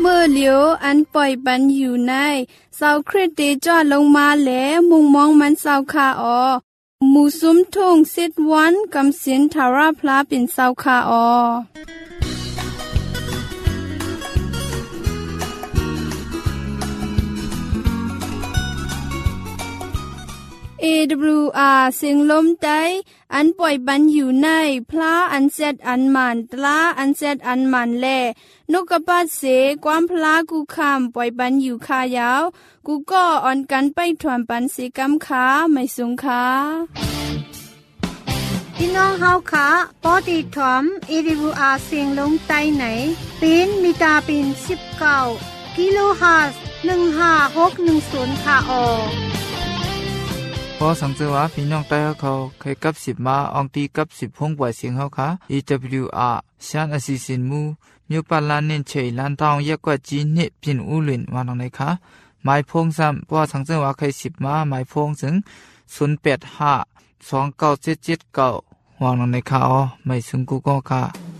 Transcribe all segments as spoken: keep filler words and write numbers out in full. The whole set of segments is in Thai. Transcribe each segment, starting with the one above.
มื่อเหลียวอันปล่อยปันอยู่ในเสาคริสเตจอดลงมาแหลมุงมองมันเสาคาออหมูซุ้มทุ่งสิดวันกำสินทาราพลาเป็นเสาคาออเอ ดับเบิลยู อาร์ เสียงลมใจอันปล่อยบันอยู่ในพระอันเซดอันมันตลาอันเซดอันมันแลนกกระปัดเสความพลากูคำปล่อยบันอยู่คายาวกูก็อ่อนกันไปถวนปันสีกำขาไม่สูงขาพี่น้องเฮาขาปอดีถอม เอ ดับเบิลยู อาร์ เสียงลมใจไหนเป็นมีตาเป็นสิบเก้ากิโลเฮิรตซ์หนึ่งห้าหกหนึ่งศูนย์ค่ะออพอสังเกตว่าพี่น้องใต้เขาเคยกับสิบมาอองตีกับสิบพงปล่อยเสียงเขาค่ะ เอ ดับเบิลยู อาร์ ชันอสิสินมูมิวปาลานเน้นเฉยลันทองเยกกว่าจีนเนพินอูลินวานองไหนคะหมายพงซ้ำพอสังเกตว่าเคยสิบมาหมายพงถึงศูนย์แปดห้าสองเก้าเจ็ดเจ็ดเก้าวางลงในค่ะอ๋อไม่ซึ่งกูก็ค่ะ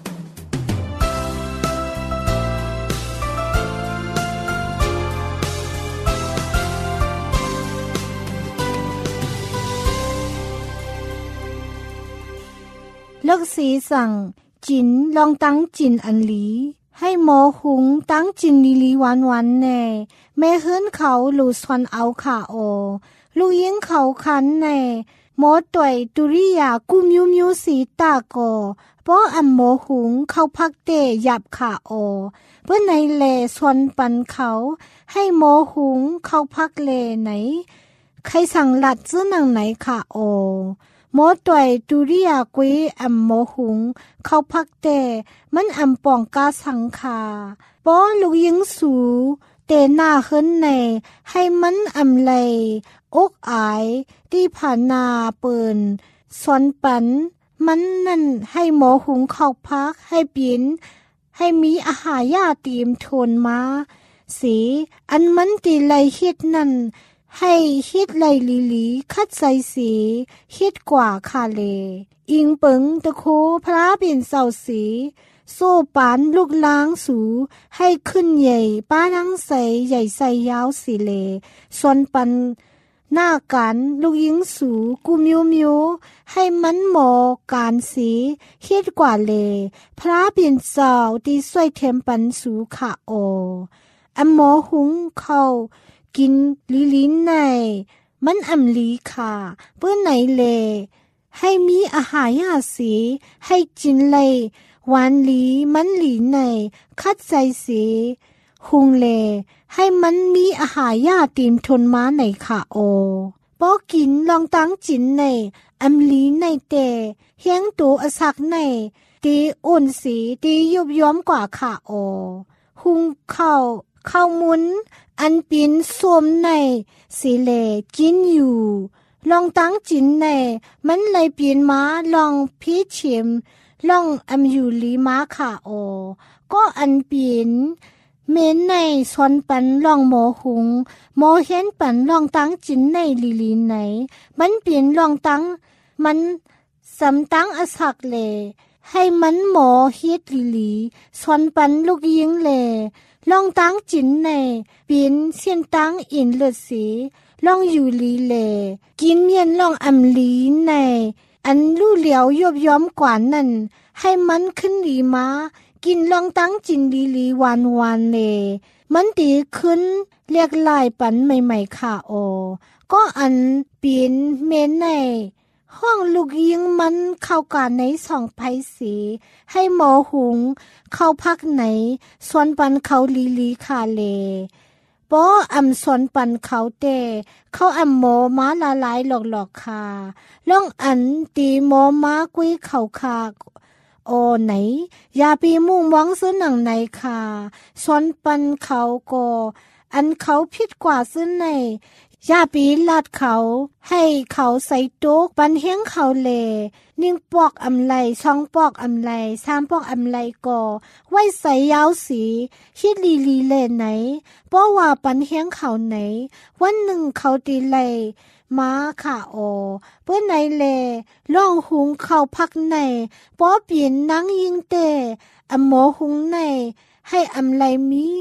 เลิกสีสั่งจินลองตั้งจินอันหลีให้หมอหุงตั้งจินลีลีหวานวันแน่แม่เฮิรนเขาหลูสวนเอาขาโอลูกยิงเขาคันแน่หมอต่วยตุริยากุมิวมิวสีตาโกป้ออัมหมอหุงเขาพักเตหยับขาโอเพื่อในเลสวนปันเขาให้หมอหุงเขาพักเลไหนใครสั่งหลัดซื้อหนังไหนขาโอหมอต่วยตุริยากวยอัมหมอหุงเขาพักแต่มันอัมปองกาสังคาป้อลูกยิงสูเตหน้าเฮิรนในให้มันอัมไลอกอายที่ผ่านนาเปินสอนปันมันนั่นให้หมอหุงเข้าพักให้ปีนให้มีอาหารยาเตรียมทนมาสีอันมันตีไลเฮ็ดนั่นให้เฮ็ดไลลีลีคัดใส่สีเฮ็ดกว่าคาเลอิงเปิงตะโคพระเป็นเสาสีโซ่ปานลูกล้างสูให้ขึ้นใหญ่ป้าทั้งใสใหญ่ใสยาวสีเลส่วนปันหน้ากันลูกยิงสูกูมิวมิวให้มันหมอการสีเฮ็ดกว่าเลพระเป็นเสาที่สวยเทมปันสูขาโออัมหมอหุงเข้ากินลิลินในมันอำลีค่ะเพื่อไหนเลให้มีอาหารยาสีให้จินเลยหวานหลีมันหลีในคัดใส่สีหุงเลให้มันมีอาหารยาเตรียมทนมาในค่ะโอปอกินลองตั้งจินในอำลีในแต่เฮียงตัวอสักในตีอ่อนสีตียุบย้อมกว่าค่ะโอหุงเข้าเข้ามุนอันปินสวมในสีเลกินอยู่ลองตั้งจินในมันเลยเปลี่ยนมาลองพีเฉียมลองอำอยู่ลีมาค่ะโอก็อันเปลี่ยนเม้นในสวนปันลองหมอหุงหมอเห็นปันลองตั้งจินในลีลีไหนมันเปลี่ยนลองตั้งมันสำตั้งอสักเลให้มันหมอเฮ็ดลีลีสวนปันลูกยิงเลลองตั้งจินในเปลี่ยนเสียนตั้งอินเลือดสีลองอยู่ลีเลกินเมียนลองอำลีในอันลู่เหลียวยบย้อมกว่านั่นให้มันขึ้นลีมากินลองตั้งจินลีลีวานวานเลมันตีขึ้นเรียกลายปันใหม่ๆค่ะโอก็อันเปลี่ยนเมนในห้องลูกยิงมันเข้ากันในสองไพสีให้หมอหุงเข้าพักไหนสวนปันเขาลีลีคาเลป้ออำสวนปันเขาเตเขาอำหมอม้าละลายหลอกๆคาล่องอันตีหมอม้ากุ้ยเขาคาโอไหนอย่าปีมุ่งหวังซื้อหนังไหนค่ะสวนปันเขาก็อันเขาผิดกว่าซื้อในอย่าปีลาดเขาให้เขาใส่โต๊ะปันเฮียงเขาเลนิ่งปอกอำไลช่องปอกอำไลสามปอกอำไลก็ไว้ใส่ยาวสีฮิดลีลีเลไหนเพราะว่าปันเฮียงเขาไหนวันหนึ่งเขาตีไลมาค่ะโอเพื่อไหนเลล่องหุงเข้าพักในป้อเปลี่ยนนังยิงเตอำหมอหุงในให้อำไลมี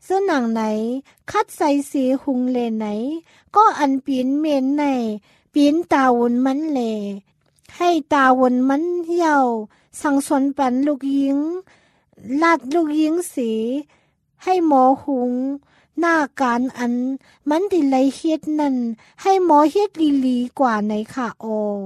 เสื้อหนังไหนคัดใส่เสียหุงเลไหนก็อันเปลี่ยนเมนในเปลี่ยนตาวนมันเลให้ตาวนมันเหี่ยวสั่งสนปันลูกยิงลาดลูกยิงสีให้หมอหุงหน้าการอันมันดิไลเฮ็ดนั่นให้หมอเฮ็ดลีลีกว่าในค่ะโอ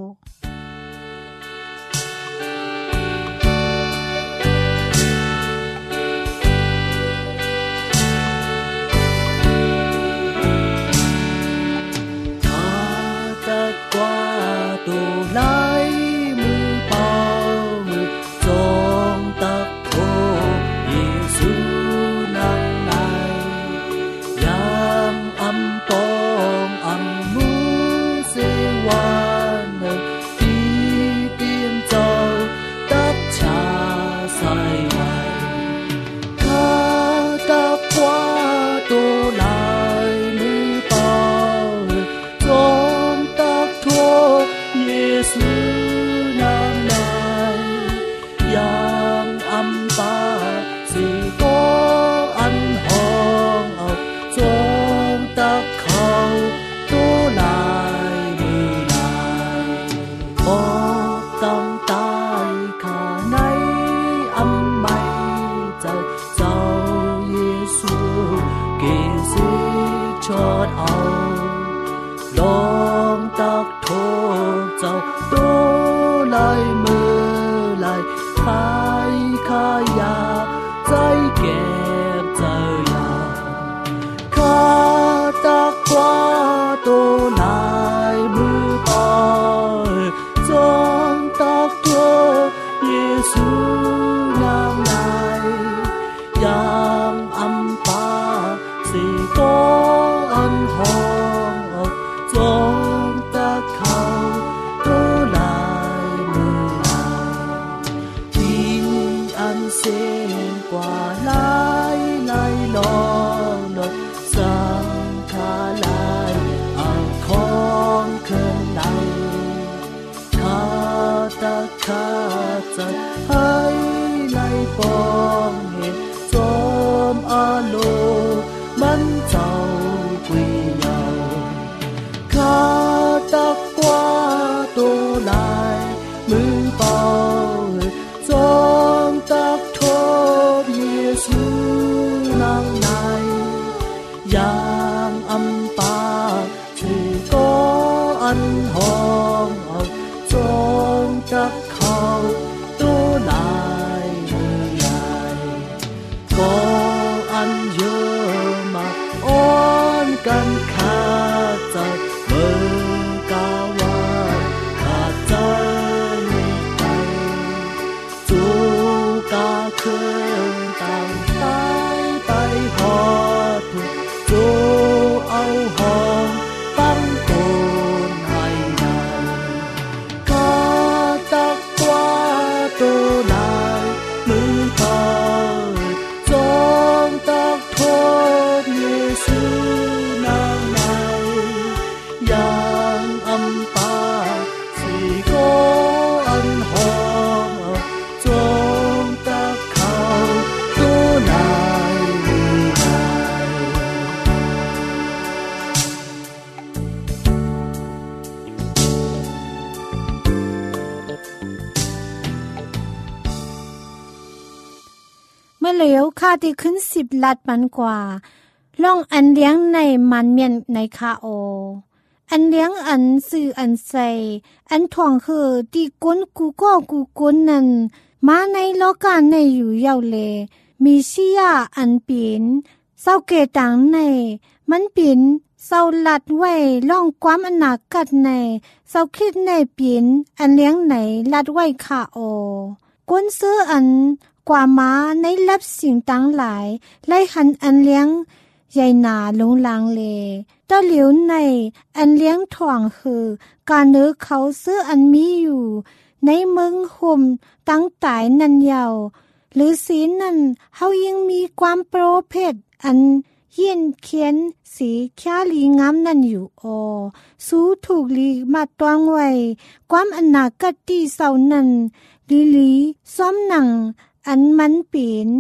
เมื่อเหลียวค่าที่ขึ้นสิบลัดมันกว่าล่องอันเลี้ยงในมันเมียนในคาโออันเลี้ยงอันสื่ออันใส่อันถ่วงคือตีก้นกูก็กูก้นนั่นมาในโลกาในอยู่เยาวเลมีเชียอันเปลี่ยนเศร้าเกตังในมันเปลี่ยนเศร้าลัดไว้ล่องความอนากัดในเศร้าคิดในเปลี่ยนอันเลี้ยงไหนลัดไว้คาโอก้นซื้ออันกว่าม้าในรับสิ่งต่างหลายไล่หันอันเลี้ยงใหญ่หนาลงลางเลต้อเหลียวในอันเลี้ยงถ่วงคือการเนื้อเขาซื้ออันมีอยู่ในเมืองห่มตั้งตายนันยาวหรือสีนั่นเฮายังมีความโปรเพศอันเย็นเขียนสีค้าลีงามนั่นอยู่ออสู้ถูกลีมาตวงไว้ความอนาคตที่เศร้านั้นลีลีซ้อมหนังอันมันเปลี่ยน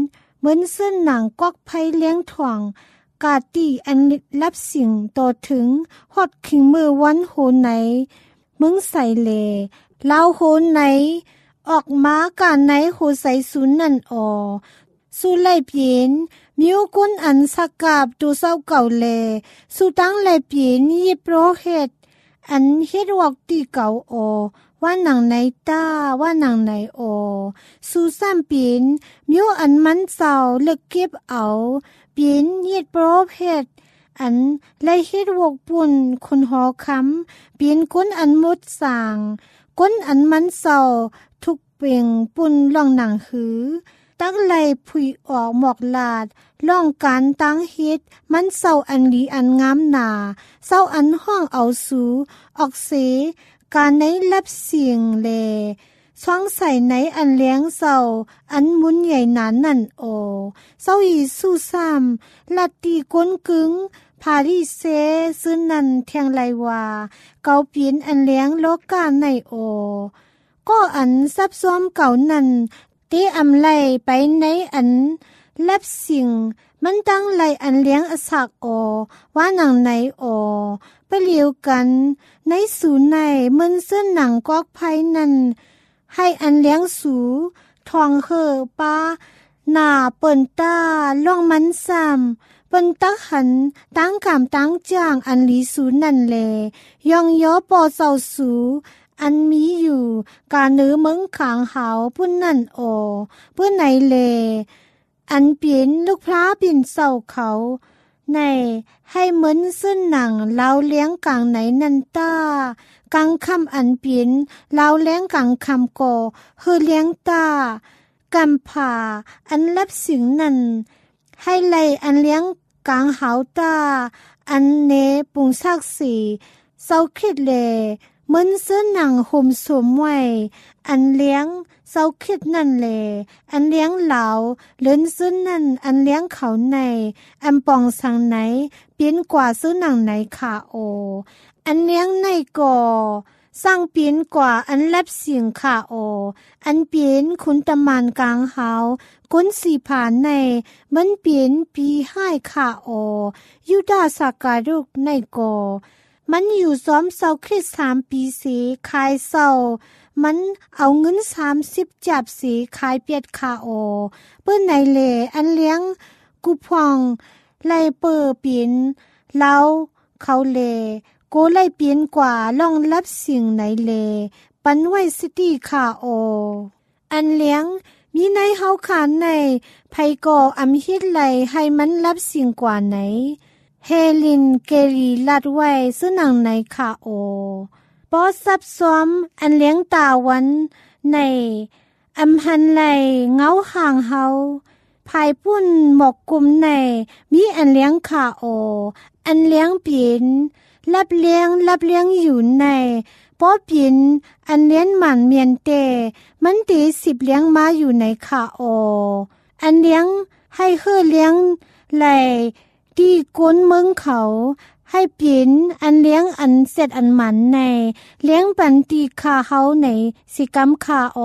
เหมือนเส้นหนังกอกไผเลี้ยงถ่วงกาตีอันรับสิ่งต่อถึงฮอดขิงมือวันโหไหนมึงใส่เลลาวโหไหนออกมากาไหนโหใส่ศูนย์นั่นออสู้ไล่เปลี่ยนมิวกุนอันสักกาบตูเศร้าเก่าเลสู้ตั้งไล่เปลี่ยนยิบโรเฮ็ดอันเฮ็ดวอกตีเก่าออว่าหนังไหนตาว่าหนังไหนออสู้ซ้ำเปลี่ยนมิวอันมันเศร้าเลิกเก็บเอาเปลี่ยนยิบโรเฮ็ดอันไล่เฮ็ดวอกปุ่นคนหอคำเปลี่ยนกุนอันมุดสางกุนอันมันเศร้าทุกเป่งปุ่นล่องหนังหือตักไล่ผุยออกหมอกลาดล่องการตั้งเฮ็ดมันเศร้าอันลีอันงามหนาเศร้าอันห้องเอาสูออกเสการในรับเสียงแลช่องใส่ในอันเลี้ยงเศร้าอันมุนใหญ่นานนั่นโอเศร้าอีสู้ซ้ำลัดตีก้นกึงพาริเซซึ่งนันเทียงไลวาเกาเปลี่ยนอันเลี้ยงโลกาในโอก็อันซับซ้อมเก่านั้นเตอำไลไปในอันแลบสิ่งมันตั้งไลอันเลี้ยงอสักอว่าหนังไหนอไปเลียวกันในสูในมันเส้นหนังกอกไผนั้นให้อันเลี้ยงสูทองเฮอปาหน้าเปิ้นตาล่องมันซ้ำเปิ้นตักหันตั้งกามตั้งจ้างอันลีสูนั่นแลยองย้อปอเศร้าสูอันมีอยู่กาเนื้อเมืองขางหาวพุ่นนั่นโอเพื่อไหนเลอันเปลี่ยนลูกพระปิ่นเศร้าเขาในให้เหมือนเส้นหนังเล่าเลี้ยงกลางไหนนันตากลางคำอันเปลี่ยนเล่าเลี้ยงกลางคำก่อเฮือเลี้ยงตากำผ่าอันรับสิ่งนั้นให้ไล่อันเลี้ยงกลางหาวตาอันเนปุงซักสีเศร้าคิดเลเหมือนเสื้อหนังห่มสวมไว้อันเลี้ยงเศร้าคิดนั่นแลอันเลี้ยงเหลาเลื่อนซื้อนั่นอันเลี้ยงเขาในอันปองสังไหนเปลี่ยนกว่าซื้อหนังไหนขาโออันเลี้ยงในก่อสร้างเปลี่ยนกว่าอันแลบเสียงขาโออันเปลี่ยนขุนตะมานกลางหาวกุนสีผานในมันเปลี่ยนปีให้ขาโอยุดาสาการุกในก่อมันอยู่ซ้อมเศร้าคริสสามปีสีขายเศร้ามันเอาเงินสามสิบจับสีขายเปียดคาโอเปิ้นไหนเลอันเลี้ยงกุพองไล่เปิดเปลี่ยนเล่าเขาเลโกไล่เปลี่ยนกว่าล่องรับสิ่งไหนเลปันไว้สติคาโออันเลี้ยงมีในเฮาขานในไผก่ออำฮิดไหลให้มันรับสิ่งกว่าไหนเฮลินเกรีลัดไว้ซึ่งหนังในคาโอปอซับซ้อมอันเลี้ยงตาวันในอำหันไหลเงาห่างเฮาภายปุ่นหมอกกุมในมีอันเลี้ยงคาโออันเลี้ยงเปลี่ยนรับเลี้ยงรับเลี้ยงอยู่ในป้อเปลี่ยนอันเลี้ยงหมันเมียนเตมันตีสิบเลี้ยงมาอยู่ในคาโออันเลี้ยงให้เฮือเลี้ยงไหลที่ก้นเมืองเขาให้เปลี่ยนอันเลี้ยงอันเสร็จอันหมันในเลี้ยงปันตีคาเฮาในสิกรรมคาโอ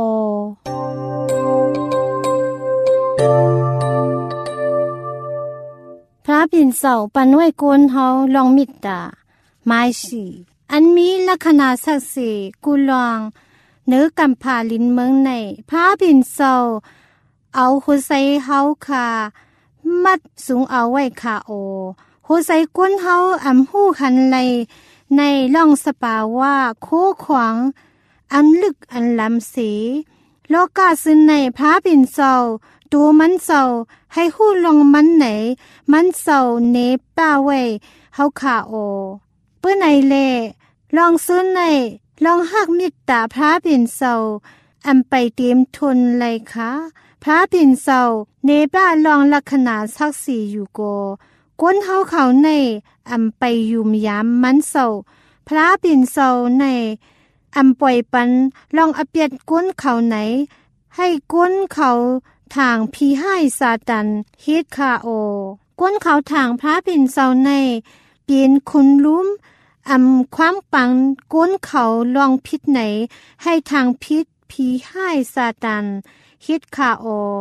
พระปิ่นเสาปันไว้ก้นเฮาลองมิดตาไม้สีอันมีลักษณะศักดิ์สิทธิ์กุลองเนื้อกำผาลินเมืองในพระปิ่นเสาเอาหัวใส่เฮาคามัดสูงเอาไว้คาโอหัวใส่ก้นเฮาอำหู้คันไลในล่องสปาว่าโคขวางอันลึกอันลำสีโลกาซึนในพระปิ่นเศร้าตัวมันเศร้าให้หู้ลองมันไหนมันเศร้าเนป้าไว้เฮาคาโอเปื้อไหนเลลองซึนในลองหักมิตตาพระปิ่นเศร้าอำไปเตรียมทนไลคะพระปิ่นเศร้าเนป้าลองลักษณะศักดิ์สิทธิ์อยู่โกก้นเฮาเขาในอำไปยุมยามมันเศร้าพระปิ่นเศร้าในอำปล่อยปันลองอเปียดก้นเขาไหนให้ก้นเขาทางพีให้ซาตันเฮ็ดคาโอก้นเขาทางพระปิ่นเศร้าในเปลี่ยนคุณลุ้มอำความปังก้นเขาลองพิษไหนให้ทางพิษพีให้ซาตันเฮ็ดคาโอ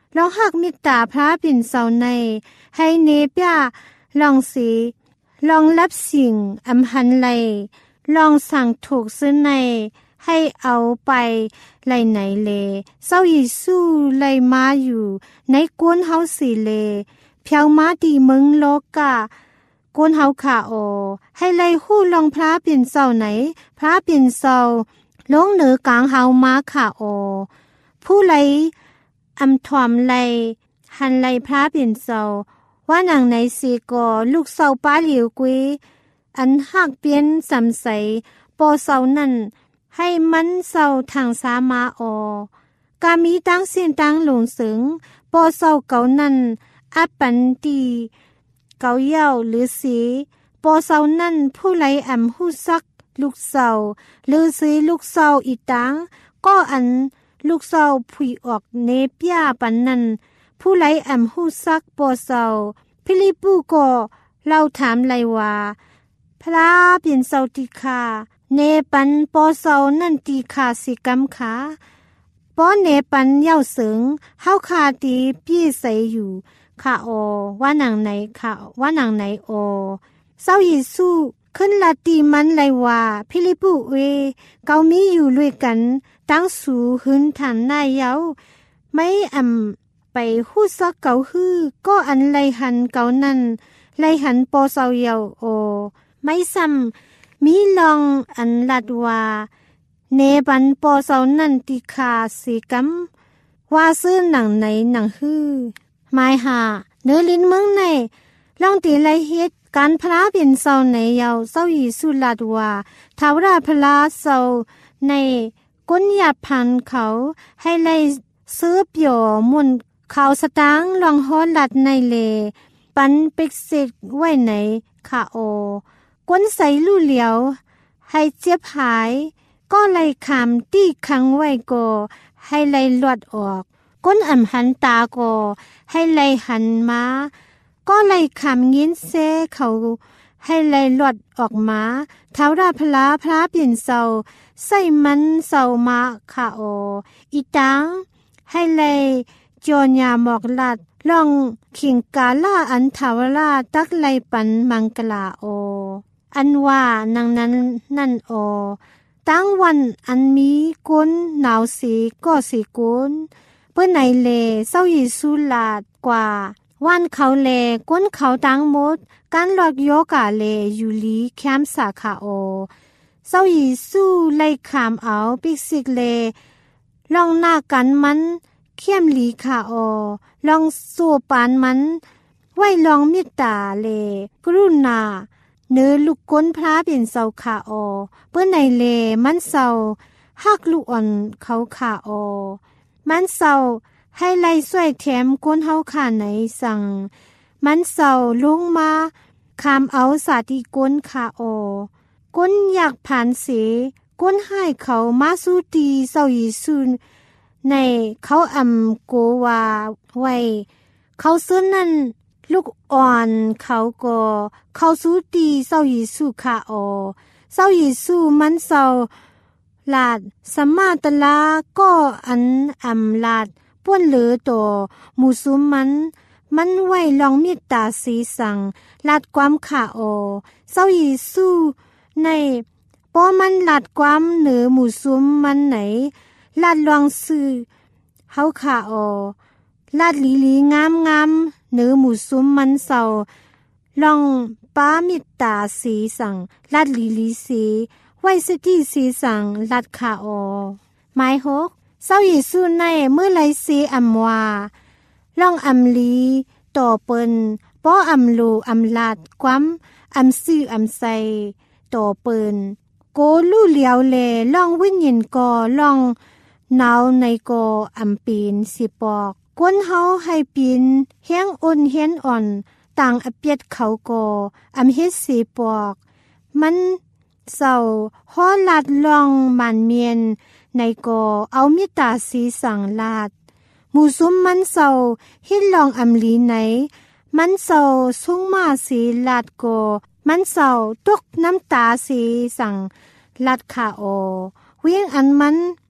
ลองหักมิตาพระปิ่นเสาในให้เนเปียลองสีลองรับสิ่งอำหันไลลองสั่งถูกซื้อในให้เอาไปไลไหนเลเศร้ายิสู้ไลมาอยู่ในกวนเฮาสีเลเพียวมาดีเมืองโลกากวนเฮาขาโอให้ไลหู้ลองพระปิ่นเสาไหนพระปิ่นเสาลงเหนือกลางเฮามาขาโอผู้ไลอำถวมไลหันไลพระปิ่นเสาว่าหนังในสีก่อลูกเสาป้าเหลียวกุยอันหักเปลี่ยนสำใสปอเสานั่นให้มันเสาทางสามาออกามีตั้งเสียนตั้งหลงสึงปอเสาเก่านั่นอัปปันตีเก่าเย้าหรือสีปอเสานั่นผู้ไลอ่ำหู้ซักลูกเสาหรือสีลูกเสาอีตังก็อันลูกเสาผุยออกเนปยาปันนั่นผู้ไลอ่ำหู้ซักปอเสาพิลิปูก็เล่าถามไลว่าพระเปลี่ยนเสาติคาเนปันปอเสานั่นตีขาสิกำขาปอเนปันเย้าเสิงเฮาคาตีพี่ใสอยู่ค่ะโอว่าหนังไหนค่ะว่าหนังไหนโอเศร้ายิสู้ขึ้นลาตีมันไลว่าพิลิปุเวเกามีอยู่ด้วยกันตั้งสูหืนฐานหน้าเย้าไม่อ่ำไปฮู้ซักเกาฮื้อก็อันไลหันเกานั่นไลหันปอเสาเย้าโอไม่ซ้ำมีลองอันลัดว่าเนบันปอเสานั่นติคาสีกัมว่าซื้อหนังไหนหนังฮื้อหมายหาเนื้อลิ้นเมืองในลองตีไลเฮ็ดการพระเป็นเสาในเยาเศร้ายีสุลัดว่าทาวราพระเสาในก้นหยาพันเขาให้ไลซื้อเปียวมุนเขาสตางลองฮอดลัดในเลปันเป็กเสกไว้ไหนค่ะโอก้นใสลู่เหลียวให้เจ็บหายก็ไลคำตี้ขังไว้ก็ให้ไลหลวดออกก้นอ่ำหันตาก็ให้ไลหันมาก็ไลคำยินเซเขาให้ไลหลวดออกมาท้าวราพลาพระเปลี่ยนเสาใส่มันเสามาค่ะโออีตังให้ไลจอนยาหมอกลัดลองขิงกาล่าอันทาวราตักไลปันมังกลาโออันว่านางนั้นนั่นโอตั้งวันอันมีกุนหนาวสีก็สีกุนเพื่อไหนเลเศร้ายิสุลาดกว่าวันเขาเลกุนเขาตั้งหมดการหลอกโยกาเลอยู่ลีแคมสาขาโอเศร้ายิสุไลขามเอาปิกสิกเลลองหน้ากันมันเข้มลีขาโอลองสู้ปานมันไว้ลองมิตาเลกรุณาเนื้อลูกก้นพระเป็นเสาขาโอเปื้อนในเลมันเสาหักลูกอ่อนเขาขาโอมันเสาให้ไล่สวยแถมก้นเฮาขาไหนสั่งมันเสาลงมาคามเอาสาธิก้นขาโอก้นอยากผ่านเสก้นให้เขามาสู้ตีเสายิสุนในเขาอำโกวาไว้เขาซื้อนั่นลูกอ่อนเขาก็เขาสู้ตีเศร้ายิสุขาโอเศร้ายิสุมันเศร้าลาดสมาตลาก็อันอำลาดป้วนเหลือตัวมูซุมมันมันไว้ลองมิตาสีสังลาดความขาโอเศร้ายิสุในป้อมันลาดความเหนือมูซุมมันไหนลาดลองซื้อเฮาขาโอลาดลีลีงามงามเนื้อหมูซุ้มมันเศร้าลองป้ามิตาสีสังลาดลีลีสีไว้สติสีสังลาดขาโอหมายหกเศร้ายิสุในเมื่อไรสีอำว่าลองอำลีต่อเปินป้ออำลูอำลาดความอำซื่ออำใสต่อเปินโกลู่เหลียวเลลองวิญญนกอลองหนาวในกออำปีนสิปอกก้นเฮาให้ปีนเฮียงอ่อนเฮียนอ่อนต่างอเปียดเขากออำเฮ็ดสิปอกมันเศร้าฮ้อลาดลองมันเมียนในกอเอามิตาสีสังลาดหมู่ซุมมันเศร้าเฮ็ดลองอำลีไหนมันเศร้าสุงมาสีลาดกอมันเศร้าตกน้ำตาสีสังลาดขาโอเวียงอันมัน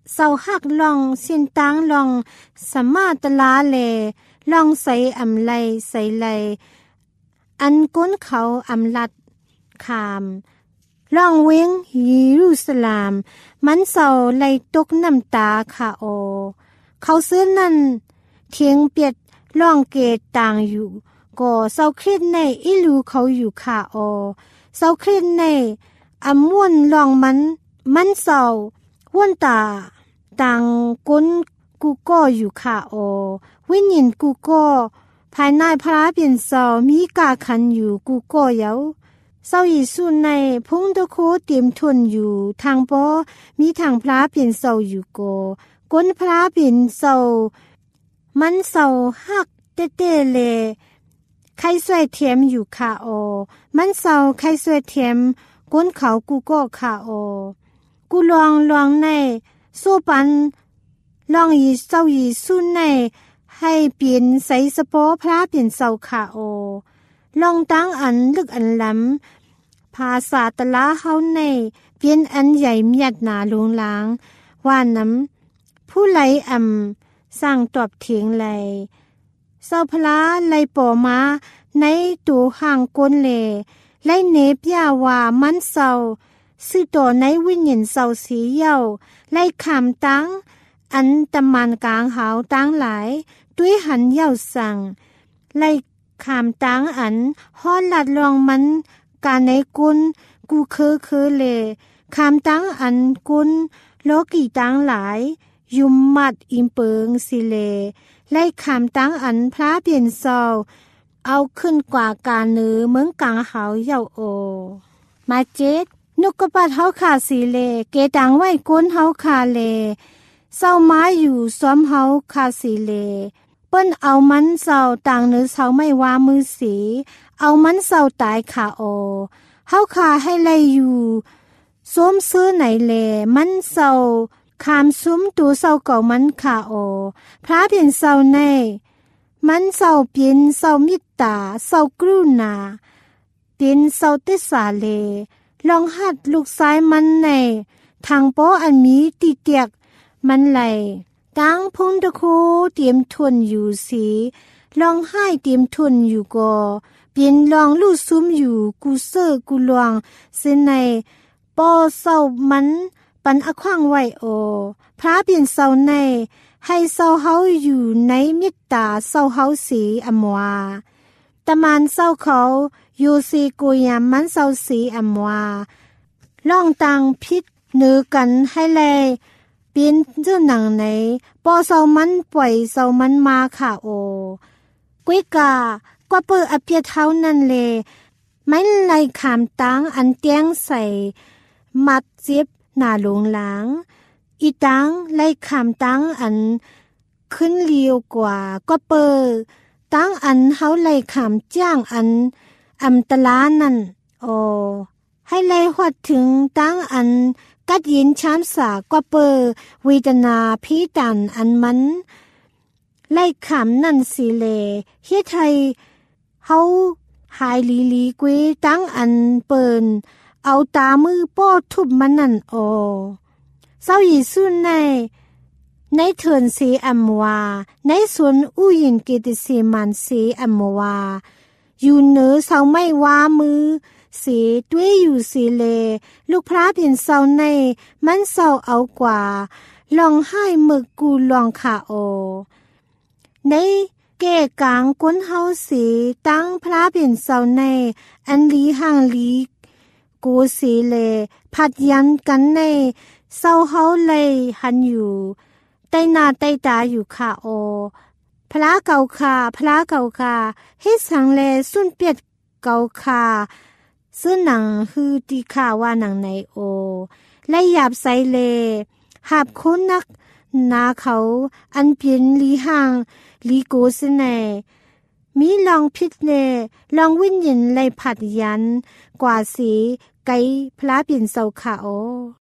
เสาหักลองเส้นตังลองสมาตลาเลลองใส่อำไลใส่ไลอันก้นเขาอำลัดขามลองเวงเยรูซาเล็มมันเศร้าไลตกน้ำตาค่ะโอเขาซื้อนั่นเทียงเปียดลองเกตต่างอยู่ก็เศร้าเครียดในอิลูเขาอยู่ค่ะโอเศร้าเครียดในอำม่วนลองมันมันเศร้าว่วนตาต่างก้นกูก็อยู่ค่ะโอวิญญาณกูก็ภายในพระเปลี่ยนเศร้ามีกาขันอยู่กูก็เยาเศร้าอีสุในพงตะโคเตรียมทนอยู่ทางปอมีทางพระเปลี่ยนเศร้าอยู่ก็ก้นพระเปลี่ยนเศร้ามันเศร้าหักเต้เต้เลใครสวยเทียมอยู่ค่ะโอมันเศร้าใครสวยเทียมก้นเขากูก็ค่ะโอกูลองลองในโซปันลองอีเศร้าอีสุในให้เปลี่ยนใส่สปอพระเปลี่ยนเศร้าค่ะโอลองตั้งอันลึกอันล้ำภาษาตะลาเฮาในเปลี่ยนอันใหญ่เมียดหนาลงล้างว่าน้ำผู้ไหลอ่ำสร้างตอบเถียงไหลเศร้าพระไหลป่อมาในตูห่างก้นเลไหลเนบยาว่ามันเศร้าสื่อต่อในวิญญาณเศร้าสีเย้าไหลขามตั้งอันตะมันกลางหาวตั้งหลายด้วยหันเย้าสั่งไหลขามตังอันฮ้อนลัดลองมันกาในกุนกูเคอเคอเลขามตังอันกุนโลกีตังหลายยุมมัดอิมเปิงสิเลไล่ขามตังอันพระเปลี่ยนเศร้าเอาขึ้นกว่ากาเนือเมืองกลางหาวเย้าโอมาเจ็ดนุกกปัดเฮาขาสิเลเกตังไว้กุนเฮาขาเลเศร้ามาอยู่ซ้อมเฮาขาสิเลเปิ้นเอามันเศร้าต่างเนื้อเศร้าไม่ว่ามือสีเอามันเศร้าตายขาโอเฮาขาให้ไล่อยู่ส้มซื้อไหนแลมันเศร้าขามซุ้มตูเศร้าเก่ามันขาโอพระเปลี่ยนเศร้าในมันเศร้าเปลี่ยนเศร้ามิตาเศร้ากรุณาเปลี่ยนเศร้าติสาเลลองหัดลูกซ้ายมันในทางโปอันมีติเตียกมันไหลตั้งพงตะโคเตรียมทนอยู่สีลองให้เตรียมทนอยู่ก็เปลี่ยนลองลู่ซุ้มอยู่กูเซอร์กูลวงเส้นในปอเศร้ามันปันอขวางไว้โอพระเปลี่ยนเศร้าในให้เศร้าเฮาอยู่ในมิตตาเศร้าเฮาสีอมวาตะมันเศร้าเขาอยู่สีกุยามมันเศร้าสีอมวาลองตังพิษเนื้อกันให้แลเป็นเจ้าหนังไหนปอเศร้ามันปล่อยเศร้ามันมาค่ะโอกุ้ยกากว่าเปิดอเปียเท้านั่นเลยไม่ไล่ขามตังอันเตียงใส่มัดเจ็บหน้าหลงหลังอีตังไล่ขามตังอันขึ้นเลียวกว่าก็เปิดตังอันเฮาไล่ขามจ้างอันอำตลานั่นโอให้ไล่หอดถึงตังอันกัดยินชามสากว่าเปอเวทนาพีตันอันมันไล่ขำนั่นสิเลเฮ็ดให้เฮาหายลีลีกวยตั้งอันเปินเอาตามือป้อทุบมันนั่นออเศร้าอีสุนในในเถินสีอัมวาในสวนอู้ยินเกติสีมันสีอัมวาอยู่เหนือเศร้าไม่ว่ามือสีด้วยอยู่สีเลลูกพระเปลี่ยนเศร้าในมันเศร้าเอากว่าลองให้มึกกูลองขาโอในแก่กลางก้นเฮาสีตั้งพระเปลี่ยนเศร้าในอันลีห่างลีกูสีเลผัดยันกันในเศร้าเฮาเลยหันอยู่ใต้หน้าใต้ตาอยู่ขาโอพระเก่าคาพระเก่าคาให้สังเลสุนเปียดเก่าคาซื้อหนังคือตีข่าว่าหนังในโอและหยาบใสเลหาบคนนักนาเขาอันเพียนลีห่างลีโกสเนมีลองพิษเลลองวิญญาณไลผัดยันกว่าสีไกพระเปลี่ยนเศร้าขาโอ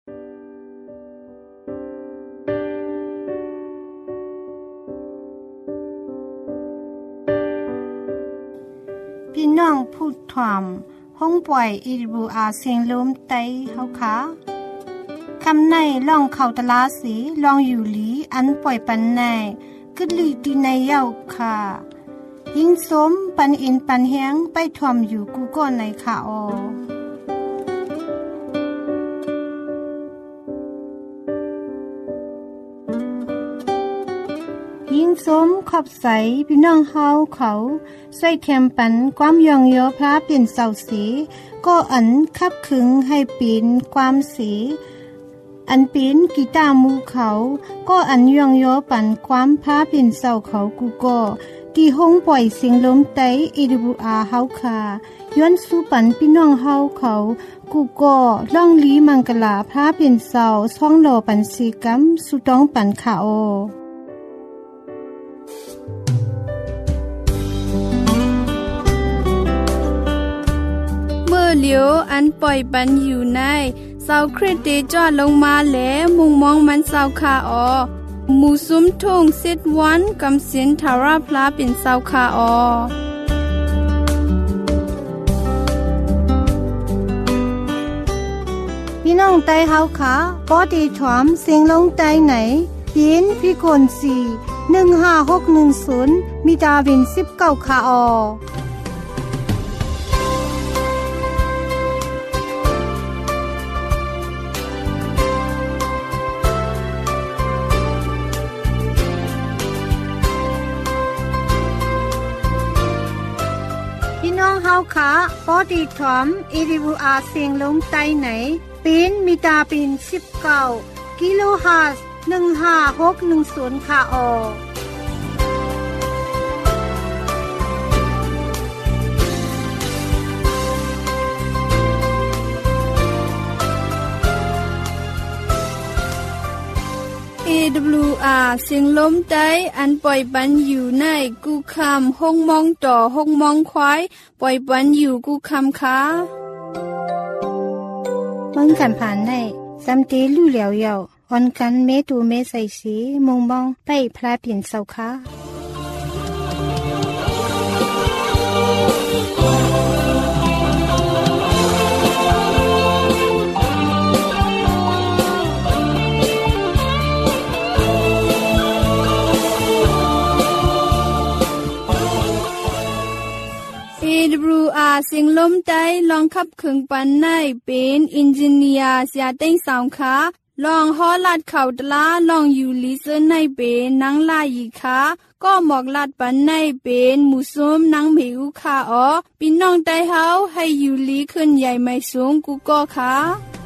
พี่น้องพูดถ่อมห้องป่วยอีบูอาเสียงลมไตเฮาขาคำในล่องเข้าตลาสีลองอยู่หลีอันปล่อยปันในกึดลีตีในเย้าค่ะยิงสมปันอินปันเฮียงไปทวมอยู่กูก่อนในค่ะออยิงสมขอบใสพี่น้องเฮาเขาใส่แคมปันความยองยอพระเป็นเสาสีก็อันคับขึงให้ปีนความสีอันปีนกีตาร์มูเขาก็อันยองยอปันความพระเป็นเสาเขากูก็ที่ห้องปล่อยเสียงลมไต เอ ดับเบิลยู อาร์ เฮาค่ะย้อนสู่ปันพี่น้องเฮาเขากูก็ล่องลีมังกลาพระเป็นเสาช่องหล่อปันสีกัมสุต้องปันค่ะโอเมื่อเหลียวอันปล่อยปันอยู่ในเสาคริสเตจอดลงมาแล้วมุงมองมันเสาคาออหมู่ซุ้มทุ่งสิดวันกำสินทาราพลาเป็นเสาคาออพี่น้องไตเฮาค่ะปอดีถอมเสียงลงไตไหนปีนพี่คนสี่หนึ่งห้าหกหนึ่งศูนย์มีดาวินสิบเก้าค่ะออเฮาค่ะปอดีถอม เอ ดี ดับเบิลยู อาร์ เสียงลงใต้ไหนปีนมีตาปีนสิบเก้ากิโลเฮิรตซ์หนึ่งห้าหกหนึ่งศูนย์ค่ะออเอ ดับเบิลยู อาร์ เสียงลมใต้อันปล่อยปันอยู่ในกูคำห้องมองต่อห้องมองควายปล่อยปันอยู่กูคำค่ะเบิ่งกันผ่านในซำเตลู่เหลียวเยาออนกันเมตูเมใส่สีมงมองไปพระเปลี่ยนเสาค่ะเอ ดับเบิลยู อาร์ เสียงลมใต้ลองขับเครื่องปันในเป็นอินจิเนียร์เสียเต้งสาวค่ะลองฮอลัดเข่าตลาลองอยู่ลิเซอร์ในเป็นนังลายีค่ะก็หมอกลัดปันในเป็นหมูส้มนังเหวค่ะอ๋อพี่น้องใต้เฮาให้อยู่ลีขึ้นใหญ่ไม่สูงกูก็ค่ะ